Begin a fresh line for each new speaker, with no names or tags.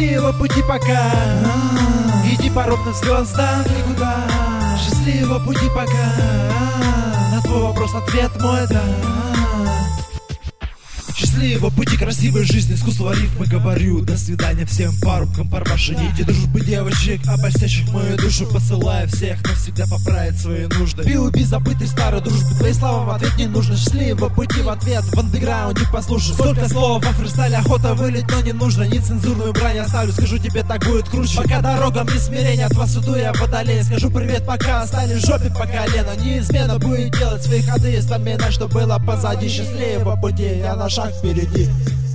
Счастливого пути пока. Иди по ровным звездам никуда. Счастливого пути пока. На твой вопрос ответ мой да. Счастливого пути, красивой жизни, искусство рифмы говорю. До свидания всем парубкам, парбаши, нити дружбы девочек, обольстящих мою душу. Посылаю всех навсегда поправить свои нужды. Би-уби, забытый старой дружбы, твои слова в ответ не нужно. Счастливого пути в ответ, в андеграунде послушай. Сколько слов во фристайле, охота вылить, но не нужно. Нецензурную брань оставлю, скажу тебе, так будет круче. Пока дорога мне смирения, от вас иду я водолей. Скажу привет, пока остались в жопе по колено. Неизменно будет делать свои ходы и вспоминать, что было позади. Счастливого пути, я на шаг впереди.